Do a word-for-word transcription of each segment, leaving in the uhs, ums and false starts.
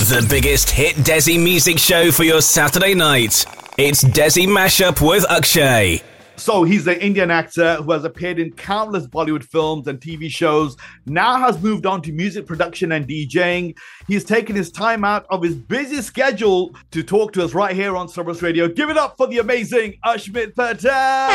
The biggest hit Desi music show for your Saturday night. It's Desi Mashup with Akshay. So he's an Indian actor who has appeared in countless Bollywood films and T V shows, now has moved on to music production and DJing. He's taken his time out of his busy schedule to talk to us right here on Cerberus Radio. Give it up for the amazing Ashmit Patel!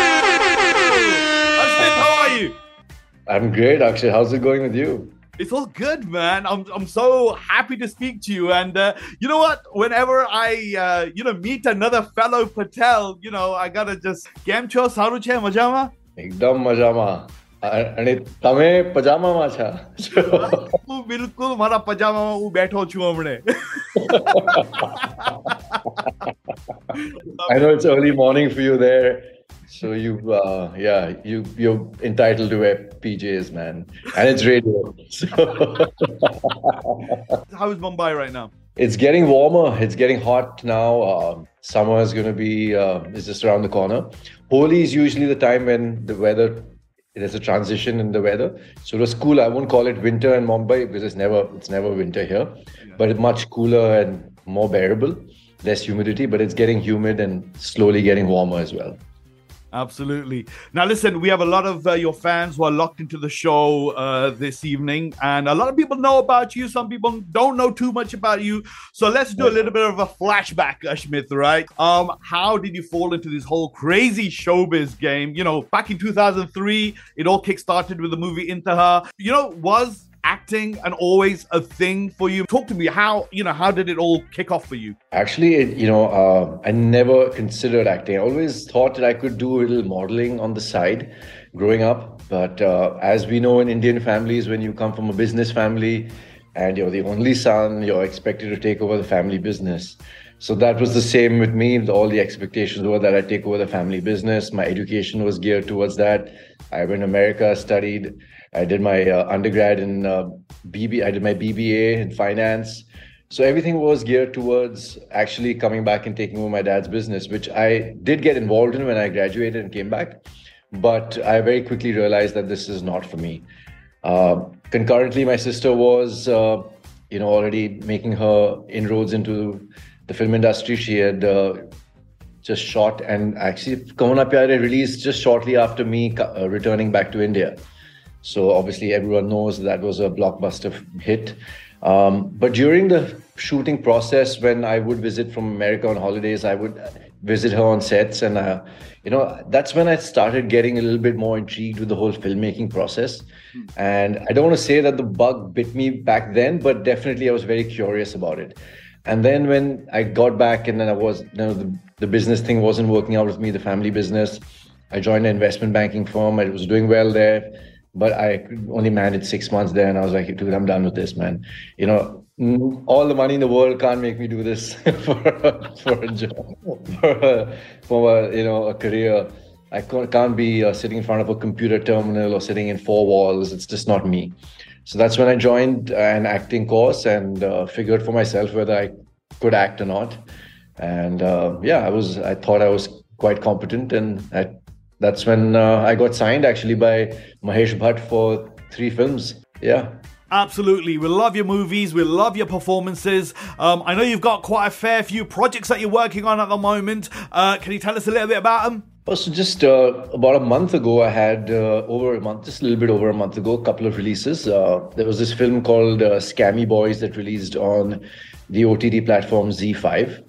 Ashmit, how are you? I'm great, Akshay. How's it going with you? It's all good, man. I'm I'm so happy to speak to you. And uh, you know what? Whenever I, uh, you know, meet another fellow Patel, you know, I gotta just... Kem cho, saru che, majama? Ekdam majama. And tame pajama ma cha. હું બિલકુલ મારા પજામામાં હું બેઠો છું હમણે. I know it's early morning for you there. So you, uh, yeah, you, you're entitled to wear P Js, man. And it's radio. So How is Mumbai right now? It's getting warmer. It's getting hot now. Uh, summer is going to be, uh, is just around the corner. Holi is usually the time when the weather, there's a transition in the weather. So it was cool. I won't call it winter in Mumbai because it's never, it's never winter here. Yeah. But it's much cooler and more bearable. Less humidity, but it's getting humid and slowly getting warmer as well. Absolutely. Now, listen, we have a lot of uh, your fans who are locked into the show uh, this evening, and a lot of people know about you. Some people don't know too much about you. So let's do a little bit of a flashback, Ashmit, right? Um, how did you fall into this whole crazy showbiz game? You know, back in two thousand three, it all kick-started with the movie Intaha. You know, was acting and always a thing for you? Talk to me. How, you know, how did it all kick off for you? Actually, it, you know, uh, I never considered acting. I always thought that I could do a little modeling on the side growing up. But uh, as we know in Indian families, when you come from a business family and you're the only son, you're expected to take over the family business. So that was the same with me. All the expectations were that I take over the family business. My education was geared towards that. I went to America, studied. I did my uh, undergrad in uh, B B. I did my B B A in finance. So everything was geared towards actually coming back and taking over my dad's business, which I did get involved in when I graduated and came back. But I very quickly realized that this is not for me. Uh, concurrently, my sister was, uh, you know, already making her inroads into the film industry. She had uh, just shot and actually Kaho Na Pyare released just shortly after me uh, returning back to India. So obviously everyone knows that was a blockbuster hit. Um, but during the shooting process, when I would visit from America on holidays, I would visit her on sets. And, uh, you know, that's when I started getting a little bit more intrigued with the whole filmmaking process. And I don't want to say that the bug bit me back then, but definitely I was very curious about it. And then when I got back and then I was, you know, the, the business thing wasn't working out with me, the family business, I joined an investment banking firm. I was doing well there. But I only managed six months there, and I was like, dude, I'm done with this, man. You know, all the money in the world can't make me do this for a, for a job, for a, for a, you know, a career. I can't be uh, sitting in front of a computer terminal or sitting in four walls. It's just not me. So that's when I joined an acting course and uh, figured for myself whether I could act or not. And uh, yeah, I was. I thought I was quite competent, and I. That's when uh, I got signed actually by Mahesh Bhatt for three films. Yeah. Absolutely. We love your movies. We love your performances. Um, I know you've got quite a fair few projects that you're working on at the moment. Uh, can you tell us a little bit about them? Oh, so just uh, about a month ago, I had uh, over a month, just a little bit over a month ago, a couple of releases. Uh, there was this film called uh, Scammy Boys that released on the O T T platform Z five.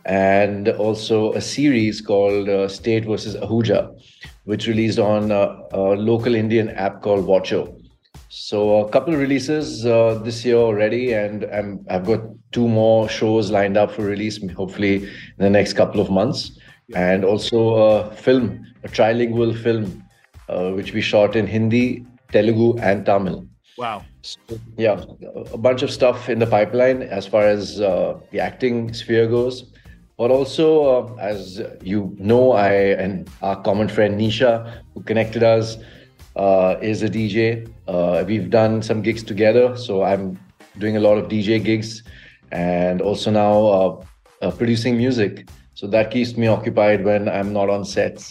And also a series called uh, State versus Ahuja, which released on uh, a local Indian app called Watcho. So a couple of releases uh, this year already, and I'm, I've got two more shows lined up for release, hopefully in the next couple of months. And also a film, a trilingual film, uh, which we shot in Hindi, Telugu, and Tamil. Wow. So, yeah, a bunch of stuff in the pipeline as far as uh, the acting sphere goes. But also, uh, as you know, I and our common friend Nisha, who connected us, uh, is a D J. Uh, we've done some gigs together. So I'm doing a lot of D J gigs and also now uh, uh, producing music. So that keeps me occupied when I'm not on sets.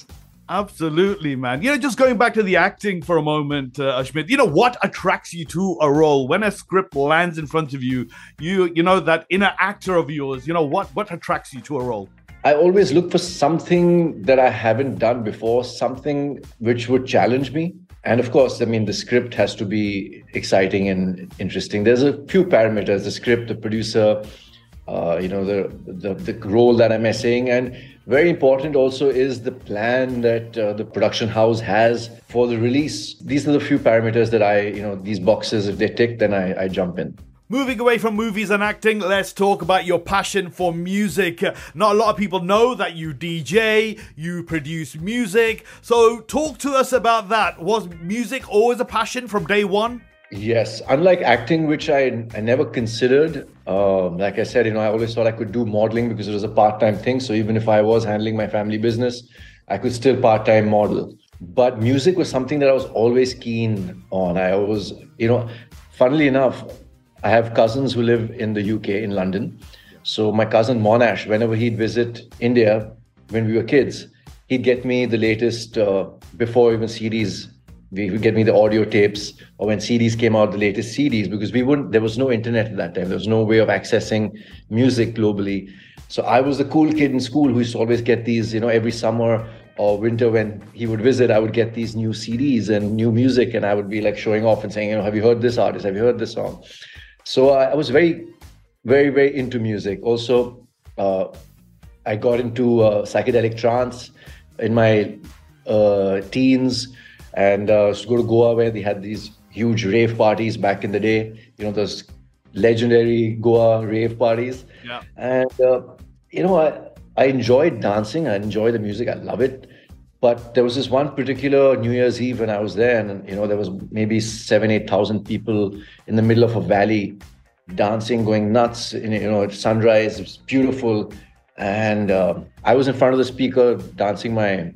Absolutely, man. You know, just going back to the acting for a moment, uh, Ashmit, you know, what attracts you to a role? When a script lands in front of you, you you know, that inner actor of yours, you know, what, what attracts you to a role? I always look for something that I haven't done before, something which would challenge me. And of course, I mean, the script has to be exciting and interesting. There's a few parameters, the script, the producer, uh, you know, the, the the role that I'm essaying. And very important also is the plan that uh, the production house has for the release. These are the few parameters that I, you know, these boxes, if they tick, then I, I jump in. Moving away from movies and acting, let's talk about your passion for music. Not a lot of people know that you D J, you produce music. So talk to us about that. Was music always a passion from day one? Yes. Unlike acting, which I, I never considered, uh, like I said, you know, I always thought I could do modeling because it was a part-time thing. So even if I was handling my family business, I could still part-time model. But music was something that I was always keen on. I was, you know, funnily enough, I have cousins who live in the U K, in London. So my cousin Monash, whenever he'd visit India when we were kids, he'd get me the latest, uh, before even C Ds, he would get me the audio tapes, or when C Ds came out, the latest C Ds, because we wouldn't, there was no internet at that time. There was no way of accessing music globally. So I was the cool kid in school who used to always get these, you know, every summer or winter when he would visit, I would get these new C Ds and new music, and I would be like showing off and saying, you know, have you heard this artist? Have you heard this song? So I was very, very, very into music. Also, uh, I got into uh, psychedelic trance in my uh, teens, and uh, used to go to Goa where they had these huge rave parties back in the day. You know, those legendary Goa rave parties. Yeah. And, uh, you know, I, I enjoyed dancing. I enjoy the music. I love it. But there was this one particular New Year's Eve when I was there, and you know there was maybe seven, eight thousand people in the middle of a valley, dancing, going nuts. You know, at sunrise, it was beautiful, and uh, I was in front of the speaker dancing my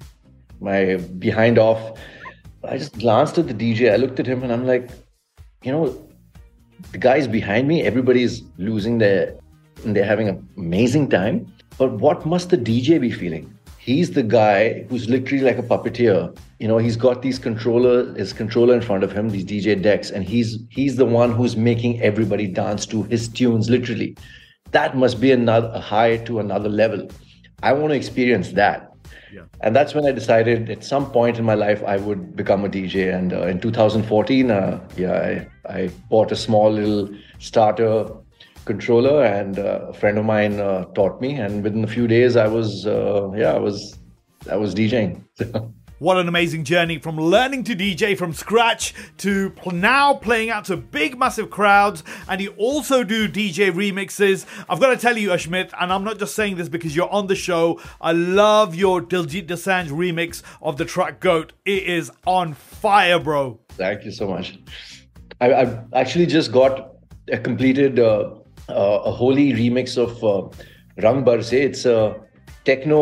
my behind off. I just glanced at the D J. I looked at him, and I'm like, you know, the guys behind me, everybody's losing their, and they're having an amazing time. But what must the D J be feeling? He's the guy who's literally like a puppeteer. You know, he's got these controller, his controller in front of him, these D J decks, and he's he's the one who's making everybody dance to his tunes, literally. That must be another a high to another level. I want to experience that. Yeah. And that's when I decided at some point in my life I would become a D J. And uh, in two thousand fourteen, uh, yeah, I, I bought a small little starter controller, and uh, a friend of mine uh, taught me, and within a few days I was uh, yeah I was I was DJing. What an amazing journey from learning to D J from scratch to pl- now playing out to big massive crowds. And you also do D J remixes. I've got to tell you, Ashmit, and I'm not just saying this because you're on the show, I love your Diljit Dosanjh remix of the track Goat. It is on fire, bro. Thank you so much. I, I've actually just got a completed uh, Uh, a holy remix of uh, Rang Barse. It's a techno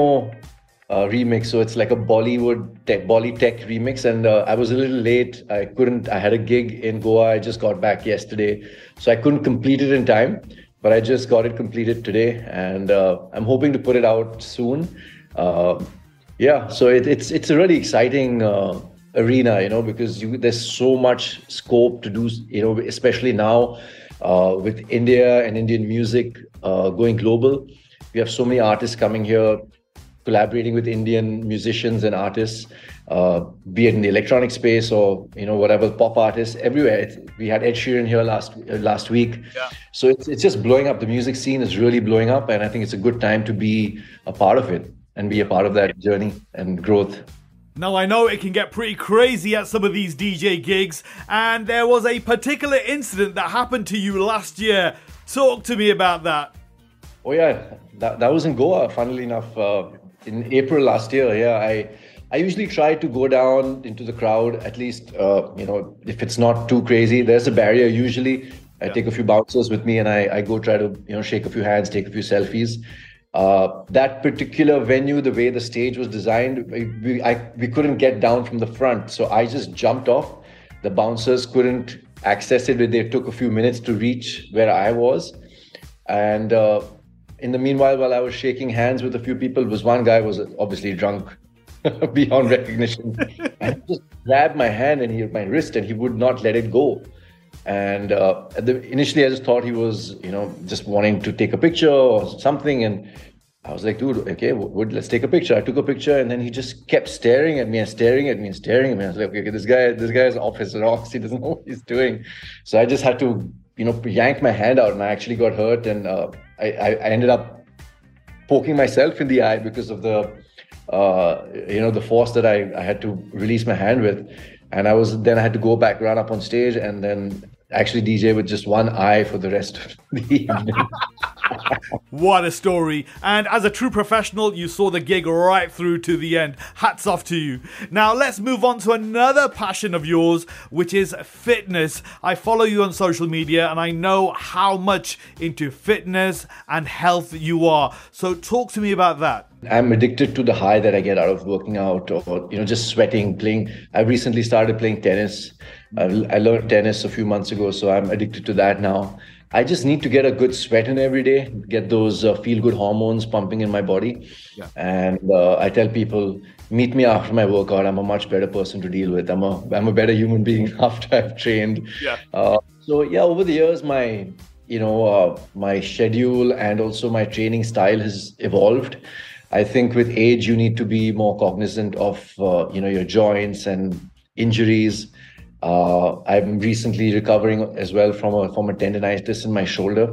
uh, remix, so it's like a Bollywood tech, Bolly tech remix. And uh, I was a little late. I couldn't. I had a gig in Goa. I just got back yesterday, so I couldn't complete it in time. But I just got it completed today, and uh, I'm hoping to put it out soon. Uh, yeah, so it, it's it's a really exciting uh, arena, you know, because you, there's so much scope to do, you know, especially now. Uh, with India and Indian music uh, going global. We have so many artists coming here, collaborating with Indian musicians and artists, uh, be it in the electronic space or, you know, whatever, pop artists, everywhere. It's, we had Ed Sheeran here last uh, last week. Yeah. So it's, it's just blowing up. The music scene is really blowing up, and I think it's a good time to be a part of it and be a part of that journey and growth. Now, I know it can get pretty crazy at some of these D J gigs, and there was a particular incident that happened to you last year. Talk to me about that. Oh, yeah. That, that was in Goa, funnily enough, uh, in April last year. Yeah, I I usually try to go down into the crowd, at least, uh, you know, if it's not too crazy. There's a barrier usually. I yeah. take a few bouncers with me, and I, I go try to, you know, shake a few hands, take a few selfies. Uh, that particular venue, the way the stage was designed, we, I, we couldn't get down from the front. So I just jumped off. The bouncers couldn't access it. They took a few minutes to reach where I was. And uh, in the meanwhile, while I was shaking hands with a few people, was one guy was obviously drunk beyond recognition. And he just grabbed my hand and he my wrist, and he would not let it go. And uh, at the, initially, I just thought he was, you know, just wanting to take a picture or something. And I was like, dude, okay, would let's take a picture. I took a picture, and then he just kept staring at me and staring at me and staring at me. I was like, okay, this guy, this guy is off his rocks. He doesn't know what he's doing. So I just had to, you know, yank my hand out, and I actually got hurt. And uh, I, I ended up poking myself in the eye because of the, uh, you know, the force that I, I had to release my hand with. And I was then I had to go back, run up on stage, and then actually D J with just one eye for the rest of the evening. What a story. And as a true professional, you saw the gig right through to the end. Hats off to you. Now let's move on to another passion of yours, which is fitness. I follow you on social media and I know how much into fitness and health you are. So talk to me about that. I'm addicted to the high that I get out of working out, or, you know, just sweating, playing. I recently started playing tennis. I, I learned tennis a few months ago, so I'm addicted to that now. I just need to get a good sweat in every day, get those uh, feel-good hormones pumping in my body. Yeah. And uh, I tell people, meet me after my workout. I'm a much better person to deal with. I'm a I'm a better human being after I've trained. Yeah. Uh, so yeah, over the years, my you know uh, my schedule and also my training style has evolved. I think with age, you need to be more cognizant of uh, you know your joints and injuries. Uh, I'm recently recovering as well from a from a tendonitis in my shoulder,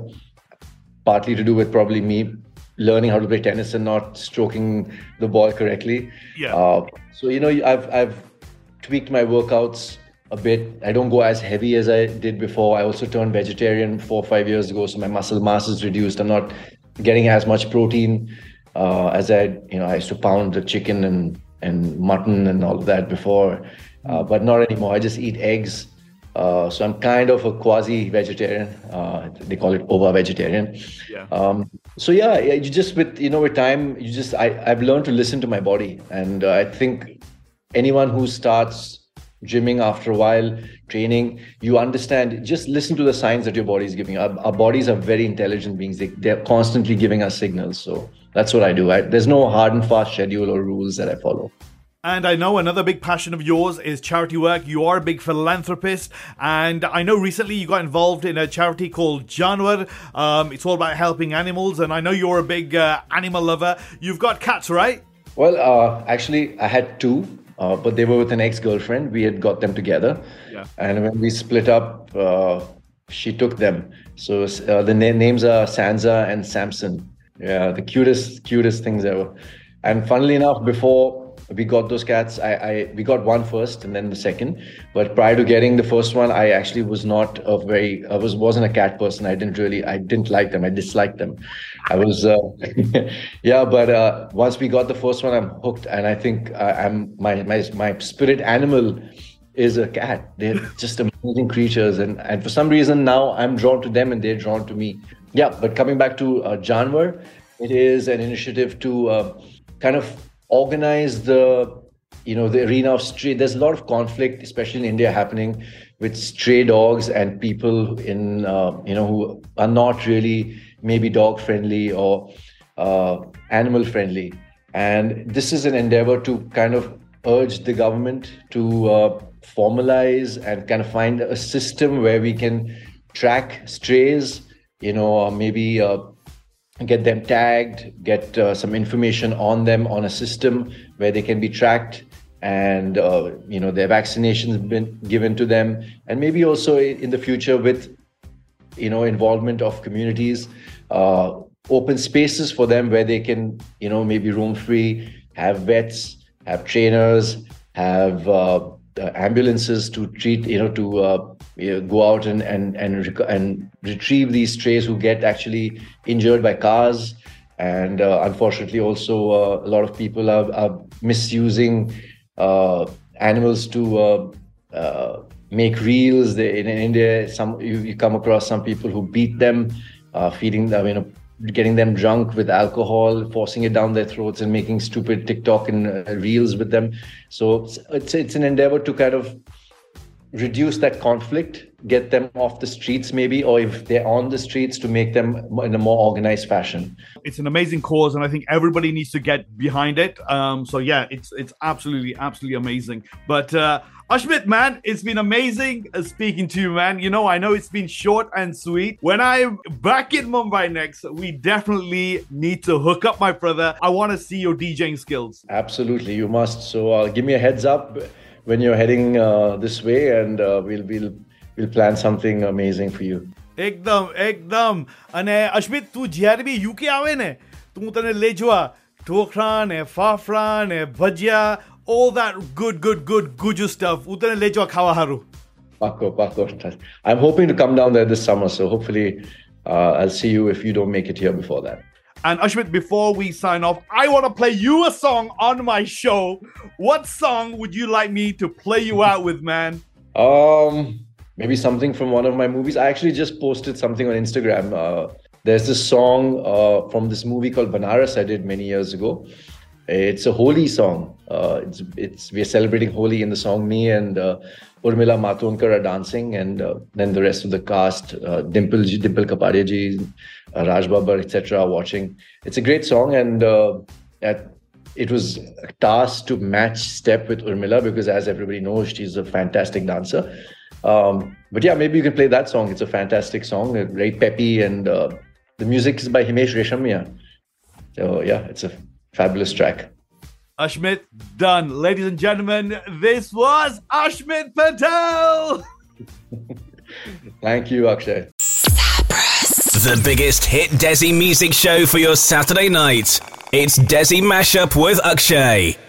partly to do with probably me learning how to play tennis and not stroking the ball correctly. Yeah. Uh, so you know, I've I've tweaked my workouts a bit. I don't go as heavy as I did before. I also turned vegetarian four or five years ago, so my muscle mass is reduced. I'm not getting as much protein uh, as I you know I used to pound the chicken and and mutton and all of that before. Uh, but not anymore. I just eat eggs. Uh, so I'm kind of a quasi-vegetarian. Uh, they call it ova-vegetarian. Yeah. Um, so yeah, you just with you know with time, you just I I've learned to listen to my body, and uh, I think anyone who starts gymming after a while, training, you understand. Just listen to the signs that your body is giving. Our, our bodies are very intelligent beings. They they're constantly giving us signals. So that's what I do. I, there's no hard and fast schedule or rules that I follow. And I know another big passion of yours is charity work. You are a big philanthropist. And I know recently you got involved in a charity called Janwar. Um, it's all about helping animals. And I know you're a big uh, animal lover. You've got cats, right? Well, uh, actually, I had two, uh, but they were with an ex-girlfriend. We had got them together. Yeah. And when we split up, uh, she took them. So uh, the na- names are Sansa and Samson. Yeah, the cutest, cutest things ever. And funnily enough, before we got those cats, I, I we got one first and then the second. But prior to getting the first one, I actually was not a very, I was wasn't a cat person. I didn't really, I didn't like them. I disliked them. I was, uh, yeah. But uh, once we got the first one, I'm hooked. And I think uh, I'm my my my spirit animal is a cat. They're just amazing creatures, and and for some reason now I'm drawn to them and they're drawn to me. Yeah. But coming back to uh, Janwar, it is an initiative to uh, kind of organize the, you know, the arena of stray. There's a lot of conflict, especially in India, happening with stray dogs and people in, uh, you know, who are not really maybe dog friendly or uh, animal friendly. And this is an endeavor to kind of urge the government to uh, formalize and kind of find a system where we can track strays, you know, or maybe uh, get them tagged, get uh, some information on them on a system where they can be tracked, and uh, you know their vaccinations been given to them, and maybe also in the future with you know involvement of communities, uh, open spaces for them where they can you know maybe roam free, have vets, have trainers, have uh, ambulances to treat you know to uh, you know, go out and and and rec- and retrieve these strays who get actually injured by cars. And uh, unfortunately also uh, a lot of people are, are misusing uh, animals to uh, uh, make reels. They, in, in India, some you, you come across some people who beat them, uh, feeding them, you know, getting them drunk with alcohol, forcing it down their throats and making stupid TikTok and uh, reels with them. So it's, it's it's an endeavor to kind of reduce that conflict, get them off the streets maybe, or if they're on the streets, to make them in a more organized fashion. It's an amazing cause, and I think everybody needs to get behind it. Um, so yeah, it's it's absolutely, absolutely amazing. But uh, Ashmit, man, it's been amazing uh, speaking to you, man. You know, I know it's been short and sweet. When I'm back in Mumbai next, we definitely need to hook up, my brother. I want to see your DJing skills. Absolutely, you must. So uh, give me a heads up when you're heading uh, this way, and uh, we'll we'll we'll plan something amazing for you. એકદમ એકદમ. અને અશ્મિત, તું જ્યારે બી UK આવે ને, તો હું તને લઈ જવા ઢોકળા ને ફાફડા ને ભજીયા, all that good good good guju stuff. હું તને લઈ જવા ખાવા હારું. Pakko, pakko. I'm hoping to come down there this summer, so hopefully uh, I'll see you if you don't make it here before that. And Ashmit, before we sign off, I want to play you a song on my show. What song would you like me to play you out with, man? Um, maybe something from one of my movies. I actually just posted something on Instagram. Uh, there's this song uh, from this movie called Banaras I did many years ago. It's a Holi song. Uh, it's it's we're celebrating Holi in the song. Me and uh, Urmila Matondkar are dancing, and uh, then the rest of the cast, uh, Dimple ji, Dimple Kapadia ji, uh, Raj Babbar, et cetera, are watching. It's a great song, and uh, at, it was a task to match step with Urmila because, as everybody knows, she's a fantastic dancer. Um, but yeah, maybe you can play that song. It's a fantastic song, very peppy, and uh, the music is by Himesh Reshammiya. So yeah, it's a fabulous track. Ashmit, done. Ladies and gentlemen, this was Ashmit Patel. Thank you, Akshay. The biggest hit Desi music show for your Saturday night. It's Desi Mashup with Akshay.